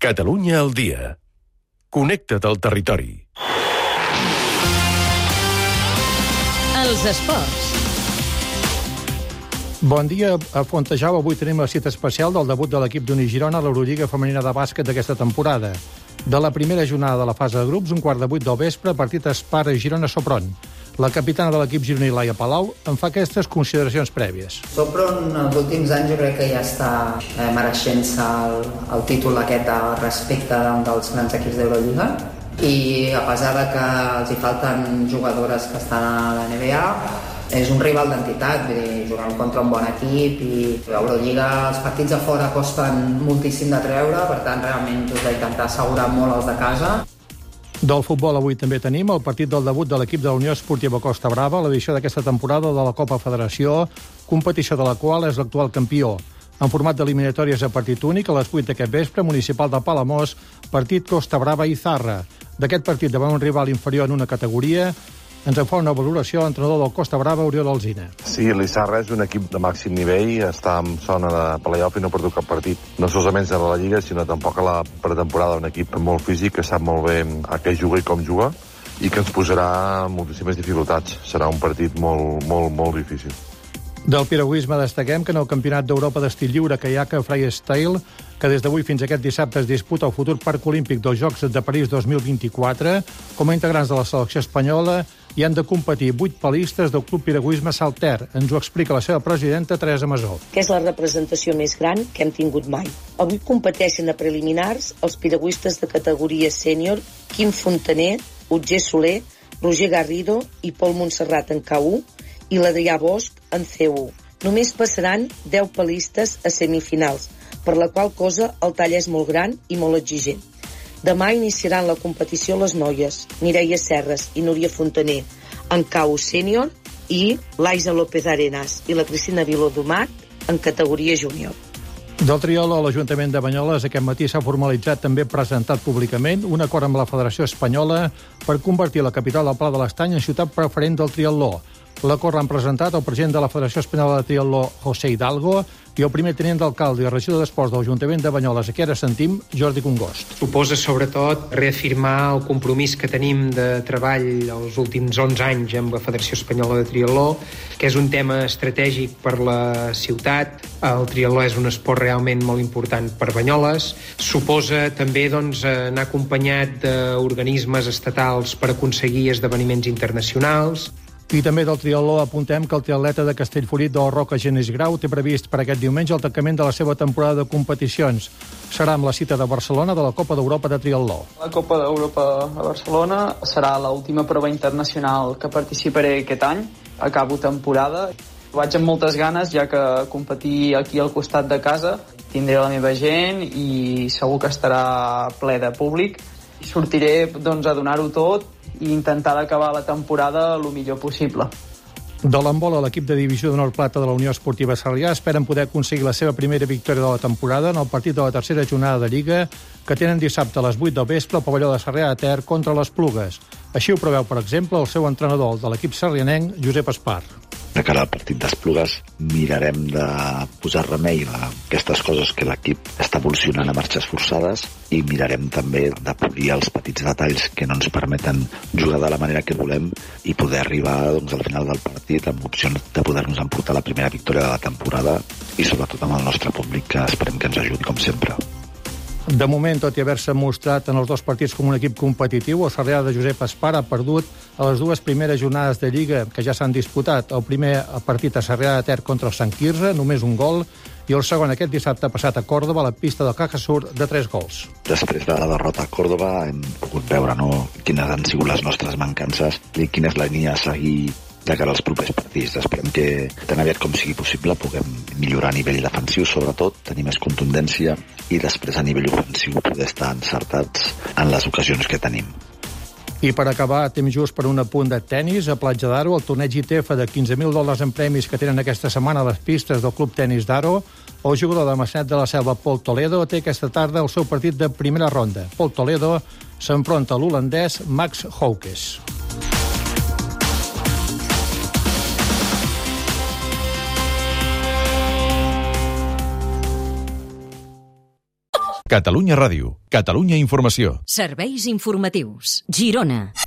Catalunya al dia. Connecta't al territori. Els esports. Bon dia. A Fontejau avui tenim la cita especial del debut de l'equip d'Uni Girona a l'Eurolliga femenina de bàsquet d'aquesta temporada. De la primera jornada de la fase de grups, 7:15 del vespre, partit Espara Girona-Sopron. La capitana de l'equip gironí, Laia Palau, en fa aquestes consideracions prèvies. Sopron, els últims anys, jo crec que ja està mereixent-se el títol aquest de respecte dels grans equips d'Eurolliga, i a pesar de que els hi falten jugadores que estan a la NBA, és un rival d'entitat, vull dir, jugant contra un bon equip, i l'Eurolliga, els partits a fora costen moltíssim de treure, per tant realment us d'intentar assegurar molt els de casa. Del futbol avui també tenim el partit del debut de l'equip de la Unió Esportiva Costa Brava, l'edició d'aquesta temporada de la Copa Federació, competició de la qual és l'actual campió. En format d'eliminatòries a partit únic, a les 8 d'aquest vespre, Municipal de Palamós, partit Costa Brava i Zarra. D'aquest partit davant un rival inferior en una categoria, ens en fa una valoració l'entrenador del Costa Brava, Oriol Alsina. Sí, l'Izarra és un equip de màxim nivell, està en zona de playoff i no perdut cap partit. No solament a la Lliga, sinó tampoc a la pretemporada. Un equip molt físic, que sap molt bé a què juga i com juga, i que ens posarà moltíssimes dificultats. Serà un partit molt difícil. Del piragüisme destaquem que en el Campionat d'Europa d'Estil Lliure Caiaca Freestyle, que des d'avui fins aquest dissabte es disputa el futur Parc Olímpic dels Jocs de París 2024, com a integrants de la selecció espanyola hi han de competir 8 palistes del Club Piragüisme Salter. Ens ho explica la seva presidenta, Teresa Masó. Que és la representació més gran que hem tingut mai. Avui competeixen a preliminars els piragüistes de categoria sènior Quim Fontaner, Otger Soler, Roger Garrido i Pol Montserrat en K1 i l'Adrià Bosch en C1. Només passaran 10 palistes a semifinals, per la qual cosa el tall és molt gran i molt exigent. Demà iniciaran la competició les noies, Mireia Serres i Núria Fontaner, en K1 sènior, i l'Aisa López Arenas i la Cristina Viló Domat en categoria júnior. Del triatló, l'Ajuntament de Banyoles aquest matí s'ha formalitzat, també presentat públicament, un acord amb la Federació Espanyola per convertir la capital del Pla de l'Estany en ciutat preferent del triatló. L'acord l'han presentat el president de la Federació Espanyola de Triatló, José Hidalgo, i el primer tinent d'alcalde i regidor d'Esports de l'Ajuntament de Banyoles, a qui ara sentim, Jordi Congost. Suposa, sobretot, reafirmar el compromís que tenim de treball els últims 11 anys amb la Federació Espanyola de Triatló, que és un tema estratègic per la ciutat. El triatló és un esport realment molt important per Banyoles. Suposa també anar acompanyat d'organismes estatals per aconseguir esdeveniments internacionals. I també del triatló apuntem que el triatleta de Castellfollit del Roca, Genís Grau, té previst per aquest diumenge el tancament de la seva temporada de competicions. Serà amb la cita de Barcelona de la Copa d'Europa de Triatló. La Copa d'Europa a Barcelona serà l'última prova internacional que participaré aquest any. Acabo temporada. Vaig amb moltes ganes, ja que competir aquí al costat de casa tindré la meva gent i segur que estarà ple de públic. Sortiré a donar-ho tot i intentar acabar la temporada el millor possible. De l'handbol, l'equip de divisió d'honor plata de la Unió Esportiva Sarrià esperen poder aconseguir la seva primera victòria de la temporada en el partit de la tercera jornada de Lliga que tenen dissabte a les 8 del vespre al pavelló de Sarrià de Ter contra les Plugues. Així ho preveu, per exemple, el seu entrenador de l'equip sarrianenc, Josep Espar. De cara al partit d'Esplugues mirarem de posar remei a aquestes coses que l'equip està evolucionant a marxes forçades i mirarem també de polir els petits detalls que no ens permeten jugar de la manera que volem i poder arribar al final del partit amb opcions de poder-nos emportar la primera victòria de la temporada i sobretot amb el nostre públic, que esperem que ens ajudi com sempre. De moment, tot i haver-se mostrat en els dos partits com un equip competitiu, el Sarrià de Josep Espar ha perdut a les dues primeres jornades de Lliga que ja s'han disputat. El primer partit a Sarrià de Ter contra el Sant Quirze, només un gol, i el segon aquest dissabte passat a Còrdova, a la pista del Cajasur, de 3 gols. Després de la derrota a Còrdova hem pogut veure quines han sigut les nostres mancances i quina és la línia a seguir de cara als propers partits. Esperem que tan aviat com sigui possible puguem millorar a nivell defensiu, sobretot, tenir més contundència i després a nivell ofensiu poder estar encertats en les ocasions que tenim. I per acabar, temps just per un apunt de tennis. A Platja d'Aro, el torneig ITF de $15.000 en premis que tenen aquesta setmana a les pistes del Club Tenis d'Aro, el jugador de Maçanet de la Selva, Pol Toledo, té aquesta tarda el seu partit de primera ronda. Pol Toledo s'enfronta a l'holandès Max Houkes. Catalunya Ràdio, Catalunya Informació. Serveis informatius. Girona.